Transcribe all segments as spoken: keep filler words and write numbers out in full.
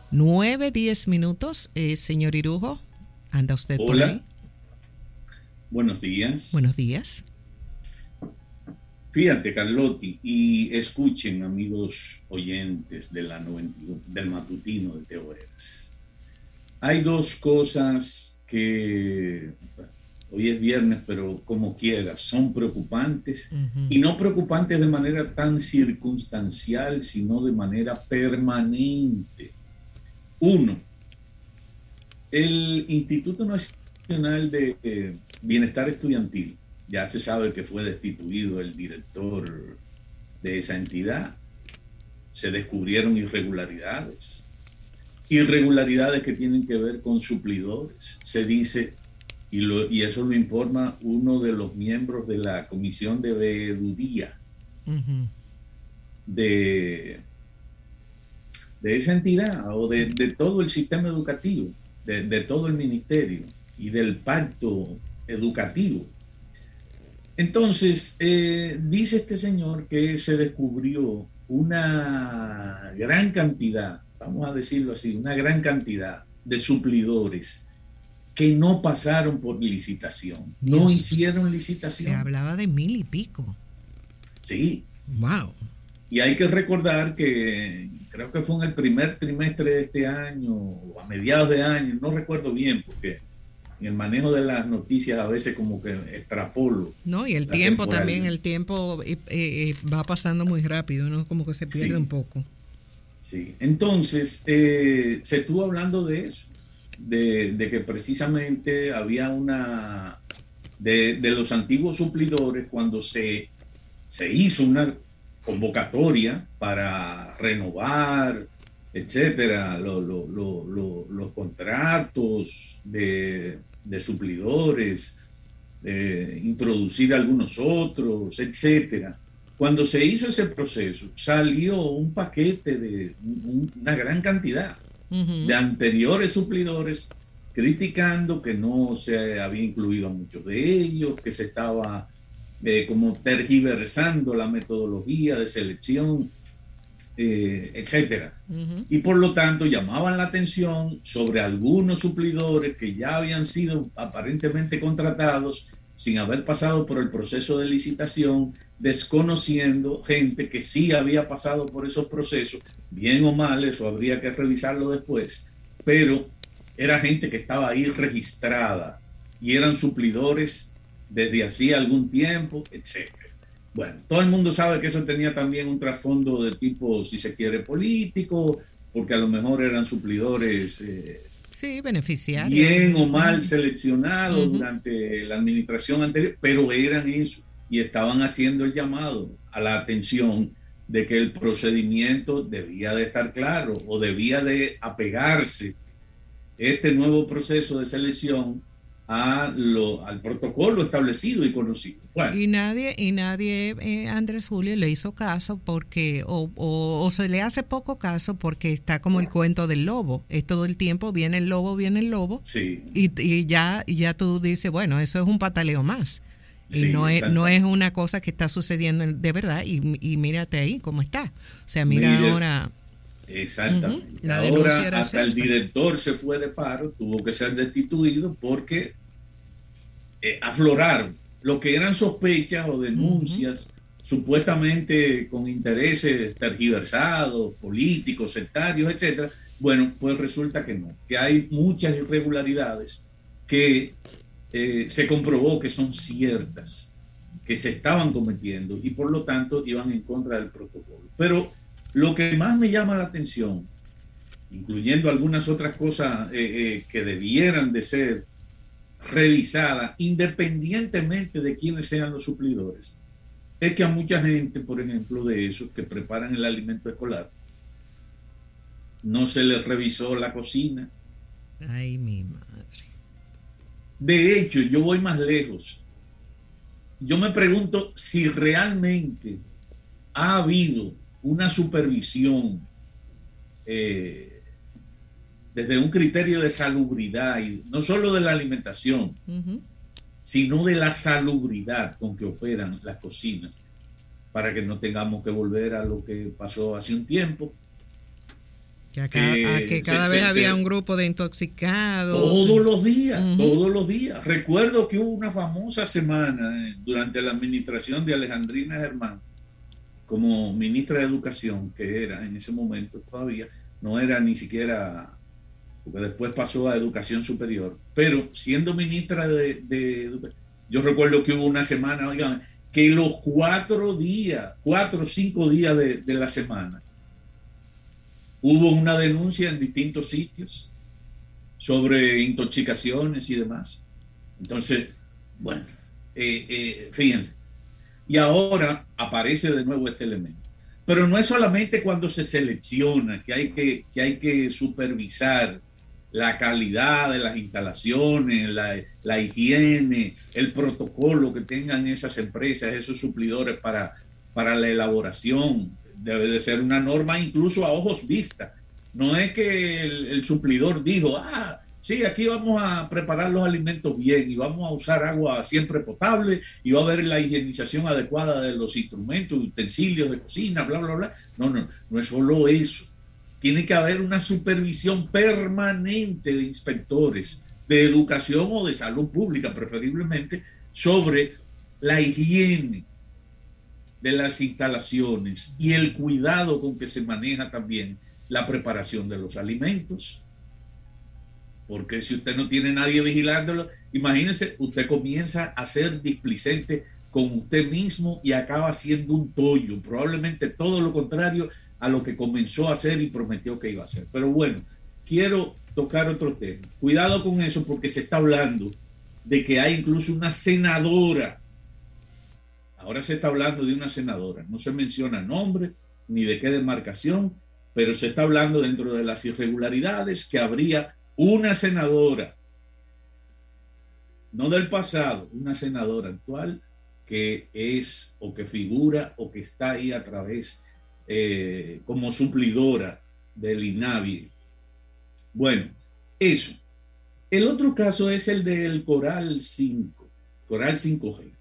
Nueve, diez minutos. Eh, señor Irujo, ¿anda usted por Hola, ahí? buenos días. Buenos días. Fíjate, Carlotti, y escuchen, amigos oyentes de la noventa y uno, del matutino de Teo Eras. Hay dos cosas que hoy es viernes, pero como quiera, son preocupantes, Uh-huh. y no preocupantes de manera tan circunstancial, sino de manera permanente. Uno, el Instituto Nacional de eh, Bienestar Estudiantil, ya se sabe que fue destituido el director de esa entidad, se descubrieron irregularidades, irregularidades que tienen que ver con suplidores. Se dice, y, lo, y eso lo informa uno de los miembros de la Comisión de Veeduría Uh-huh. de, de esa entidad o de, de todo el sistema educativo, de, de todo el ministerio y del pacto educativo. Entonces, eh, dice este señor que se descubrió una gran cantidad, vamos a decirlo así, una gran cantidad de suplidores que no pasaron por licitación, no Dios, hicieron licitación. Se hablaba de mil y pico. Sí. Wow. Y hay que recordar que creo que fue en el primer trimestre de este año, o a mediados de año, no recuerdo bien, porque en el manejo de las noticias a veces como que extrapolo. No, y el tiempo también, el tiempo eh, eh, va pasando muy rápido, ¿no? Como que se pierde sí, un poco. Sí, entonces eh, se estuvo hablando de eso, de, de que precisamente había una, de, de los antiguos suplidores, cuando se, se hizo una convocatoria para renovar, etcétera, lo, lo, lo, lo, los contratos de, de suplidores, eh, introducir algunos otros, etcétera. Cuando se hizo ese proceso, salió un paquete de un, una gran cantidad uh-huh. de anteriores suplidores criticando que no se había incluido a muchos de ellos, que se estaba eh, como tergiversando la metodología de selección, eh, etcétera. Uh-huh. Y por lo tanto llamaban la atención sobre algunos suplidores que ya habían sido aparentemente contratados sin haber pasado por el proceso de licitación, desconociendo gente que sí había pasado por esos procesos, bien o mal, eso habría que revisarlo después, pero era gente que estaba ahí registrada y eran suplidores desde hacía algún tiempo, etcétera. Bueno, todo el mundo sabe que eso tenía también un trasfondo de tipo, si se quiere, político, porque a lo mejor eran suplidores eh, sí, beneficiarios, bien o mal seleccionados uh-huh. durante la administración anterior, pero eran eso y estaban haciendo el llamado a la atención de que el procedimiento debía de estar claro o debía de apegarse este nuevo proceso de selección a lo, al protocolo establecido y conocido. Bueno. Y nadie, y nadie eh, Andrés Julio, le hizo caso porque, o, o, o se le hace poco caso porque está como el cuento del lobo. Es todo el tiempo, viene el lobo, viene el lobo. Sí. Y, y ya, ya tú dices, bueno, eso es un pataleo más. Y sí, no es no es una cosa que está sucediendo de verdad. Y, y mírate ahí cómo está. O sea, mira Mire, ahora. Exactamente. Uh-huh. La ahora hasta el director se fue de paro, tuvo que ser destituido porque eh, afloraron lo que eran sospechas o denuncias uh-huh. supuestamente con intereses tergiversados, políticos, sectarios, etcétera. Bueno, pues resulta que no, que hay muchas irregularidades que eh, se comprobó que son ciertas, que se estaban cometiendo y por lo tanto iban en contra del protocolo. Pero lo que más me llama la atención, incluyendo algunas otras cosas eh, eh, que debieran de ser revisadas independientemente de quiénes sean los suplidores, es que a mucha gente, por ejemplo, de esos que preparan el alimento escolar, no se les revisó la cocina. Ay, mi madre. De hecho, yo voy más lejos. Yo me pregunto si realmente ha habido una supervisión eh, desde un criterio de salubridad, y no solo de la alimentación, uh-huh. sino de la salubridad con que operan las cocinas, para que no tengamos que volver a lo que pasó hace un tiempo, Que, acá, que, que cada se, vez se, había se, un grupo de intoxicados. Todos los días, uh-huh. todos los días. Recuerdo que hubo una famosa semana eh, durante la administración de Alejandrina Germán, como ministra de Educación, que era en ese momento todavía, no era ni siquiera, porque después pasó a Educación Superior, pero siendo ministra de, de Educación, yo recuerdo que hubo una semana, oigan, que los cuatro días, cuatro o cinco días de, de la semana, hubo una denuncia en distintos sitios sobre intoxicaciones y demás. Entonces, bueno, eh, eh, fíjense. Y ahora aparece de nuevo este elemento. Pero no es solamente cuando se selecciona, que hay que, que, hay que supervisar la calidad de las instalaciones, la, la higiene, el protocolo que tengan esas empresas, esos suplidores para, para la elaboración. Debe de ser una norma incluso a ojos vistas. No es que el, el suplidor dijo, ah, sí, aquí vamos a preparar los alimentos bien y vamos a usar agua siempre potable y va a haber la higienización adecuada de los instrumentos, utensilios de cocina, bla, bla, bla. No, no, no es solo eso. Tiene que haber una supervisión permanente de inspectores de educación o de salud pública, preferiblemente, sobre la higiene de las instalaciones y el cuidado con que se maneja también la preparación de los alimentos. Porque si usted no tiene nadie vigilándolo, imagínese, usted comienza a ser displicente con usted mismo y acaba siendo un tollo, probablemente todo lo contrario a lo que comenzó a hacer y prometió que iba a hacer. Pero bueno, quiero tocar otro tema. Cuidado con eso, porque se está hablando de que hay incluso una senadora. Ahora se está hablando de una senadora. No se menciona nombre ni de qué demarcación, pero se está hablando dentro de las irregularidades que habría una senadora, no del pasado, una senadora actual que es o que figura o que está ahí a través eh, como suplidora del INAVIE. Bueno, eso. El otro caso es el del Coral cinco, Coral cinco G.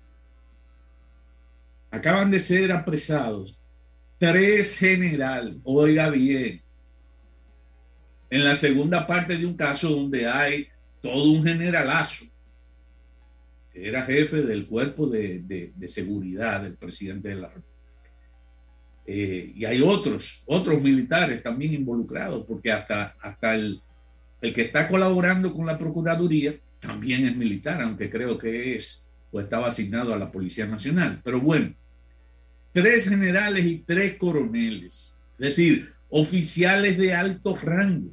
Acaban de ser apresados tres generales, oiga bien, en la segunda parte de un caso donde hay todo un generalazo, que era jefe del cuerpo de, de, de seguridad del presidente de la República. Eh, y hay otros, otros militares también involucrados, porque hasta, hasta el, el que está colaborando con la Procuraduría también es militar, aunque creo que es o estaba asignado a la Policía Nacional. Pero bueno, tres generales y tres coroneles, es decir, oficiales de alto rango,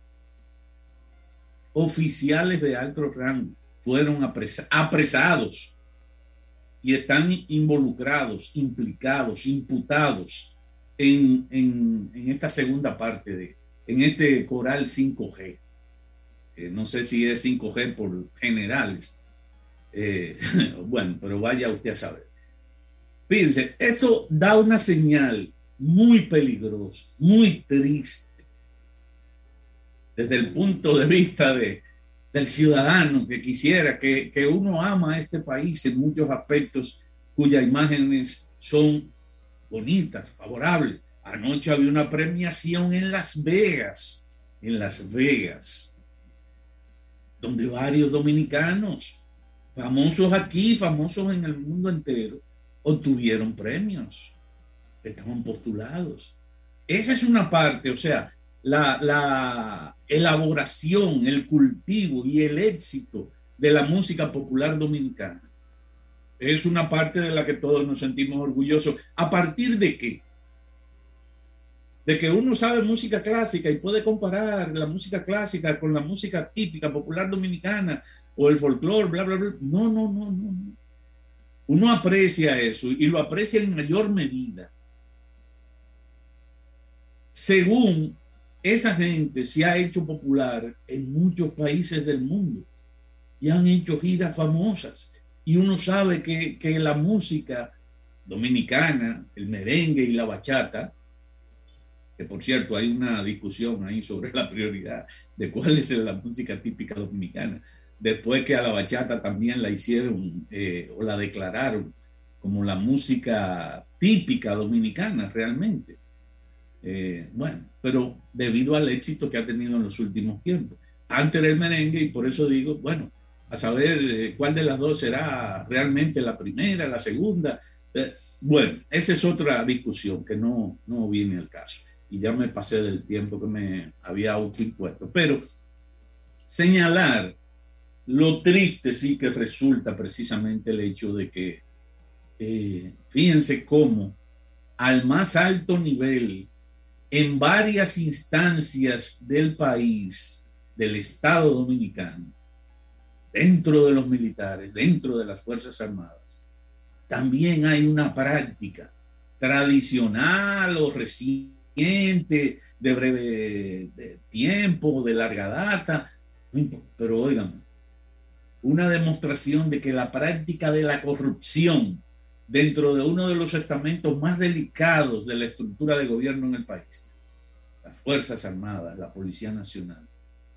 oficiales de alto rango fueron apresa- apresados y están involucrados, implicados, imputados en, en, en esta segunda parte, de, en este Coral cinco G. Eh, no sé si es cinco G por generales. Eh, bueno, pero vaya usted a saber. Fíjense, esto da una señal muy peligrosa, muy triste, desde el punto de vista de, del ciudadano que quisiera, que, que uno ama a este país en muchos aspectos cuyas imágenes son bonitas, favorables. Anoche había una premiación en Las Vegas, en Las Vegas, donde varios dominicanos, famosos aquí, famosos en el mundo entero, obtuvieron premios, estaban postulados. Esa es una parte, o sea, la, la elaboración, el cultivo y el éxito de la música popular dominicana es una parte de la que todos nos sentimos orgullosos. ¿A partir de qué? De que uno sabe música clásica y puede comparar la música clásica con la música típica popular dominicana o el folclore, bla, bla, bla. No, no, no, no, no. Uno aprecia eso y lo aprecia en mayor medida según esa gente se ha hecho popular en muchos países del mundo y han hecho giras famosas. Y uno sabe que, que la música dominicana, el merengue y la bachata, que por cierto hay una discusión ahí sobre la prioridad de cuál es la música típica dominicana, después que a la bachata también la hicieron eh, o la declararon como la música típica dominicana realmente. Eh, bueno, pero debido al éxito que ha tenido en los últimos tiempos. Antes era el merengue y por eso digo, bueno, a saber eh, cuál de las dos será realmente la primera, la segunda. Eh, bueno, esa es otra discusión que no, no viene al caso. Y ya me pasé del tiempo que me había autoimpuesto. Pero señalar lo triste sí que resulta precisamente el hecho de que, eh, fíjense cómo al más alto nivel, en varias instancias del país, del Estado Dominicano, dentro de los militares, dentro de las Fuerzas Armadas, también hay una práctica tradicional o reciente, de breve de tiempo, de larga data, pero oigan, una demostración de que la práctica de la corrupción dentro de uno de los estamentos más delicados de la estructura de gobierno en el país, las Fuerzas Armadas, la Policía Nacional,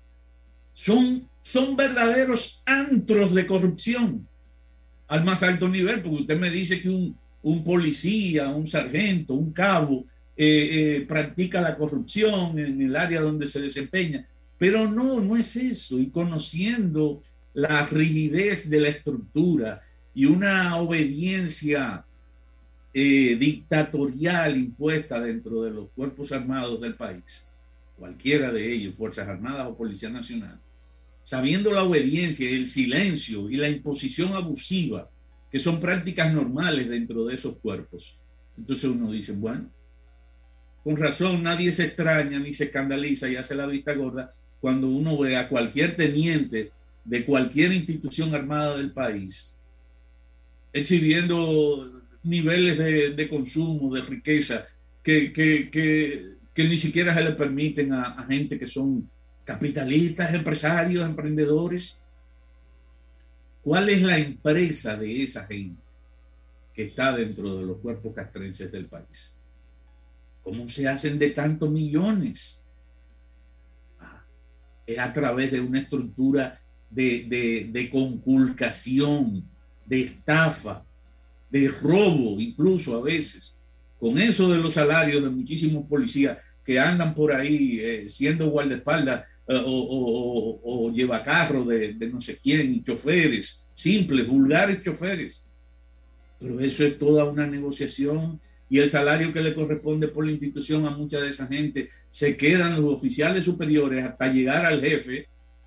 son, son verdaderos antros de corrupción al más alto nivel, porque usted me dice que un, un policía, un sargento, un cabo eh, eh, practica la corrupción en el área donde se desempeña, pero no, no es eso. Y conociendo la rigidez de la estructura y una obediencia eh, dictatorial impuesta dentro de los cuerpos armados del país, cualquiera de ellos, Fuerzas Armadas o Policía Nacional, sabiendo la obediencia, el silencio y la imposición abusiva, que son prácticas normales dentro de esos cuerpos, entonces uno dice, bueno, con razón nadie se extraña ni se escandaliza y hace la vista gorda cuando uno ve a cualquier teniente de cualquier institución armada del país exhibiendo niveles de, de consumo, de riqueza, que, que, que, que ni siquiera se le permiten a, a gente que son capitalistas, empresarios, emprendedores. ¿Cuál es la empresa de esa gente que está dentro de los cuerpos castrenses del país? ¿Cómo se hacen de tantos millones? Ah, es a través de una estructura de, de, de conculcación, de estafa, de robo, incluso a veces. Con eso de los salarios de muchísimos policías que andan por ahí eh, siendo guardaespaldas eh, o, o, o, o llevacarros de, de no sé quién, y choferes, simples, vulgares choferes. Pero eso es toda una negociación, y el salario que le corresponde por la institución a mucha de esa gente se quedan los oficiales superiores hasta llegar al jefe.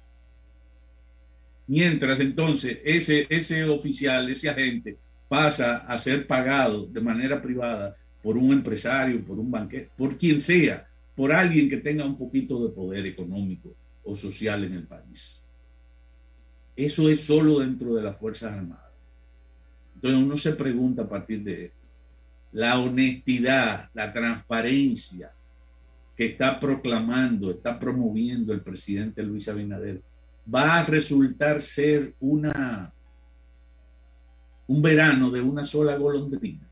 Mientras entonces ese, ese oficial, ese agente, pasa a ser pagado de manera privada por un empresario, por un banquero, por quien sea, por alguien que tenga un poquito de poder económico o social en el país. Eso es solo dentro de las Fuerzas Armadas. Entonces uno se pregunta a partir de esto, la honestidad, la transparencia que está proclamando, está promoviendo el presidente Luis Abinader, va a resultar ser una, un verano de una sola golondrina.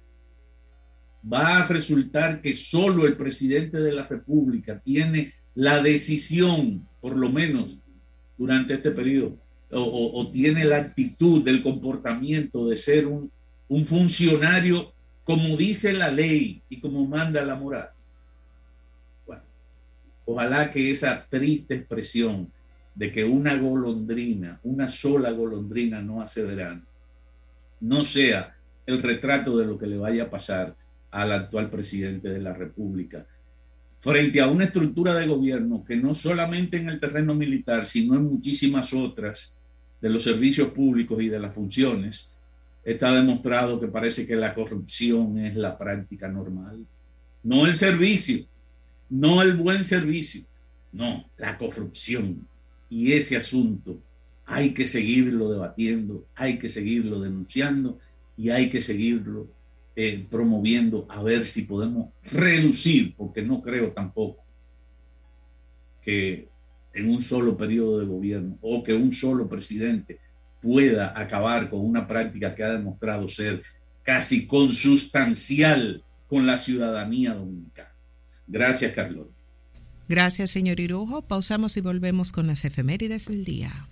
Va a resultar que solo el presidente de la República tiene la decisión, por lo menos durante este periodo, o, o, o tiene la actitud del comportamiento de ser un, un funcionario como dice la ley y como manda la moral. Bueno, ojalá que esa triste expresión de que una golondrina, una sola golondrina no hace verano, no sea el retrato de lo que le vaya a pasar al actual presidente de la República frente a una estructura de gobierno que no solamente en el terreno militar, sino en muchísimas otras de los servicios públicos y de las funciones, está demostrado que parece que la corrupción es la práctica normal. No el servicio, no el buen servicio, no, la corrupción. Y ese asunto hay que seguirlo debatiendo, hay que seguirlo denunciando y hay que seguirlo eh, promoviendo a ver si podemos reducir, porque no creo tampoco que en un solo periodo de gobierno o que un solo presidente pueda acabar con una práctica que ha demostrado ser casi consustancial con la ciudadanía dominicana. Gracias, Carlota. Gracias, señor Irujo. Pausamos y volvemos con las efemérides del día.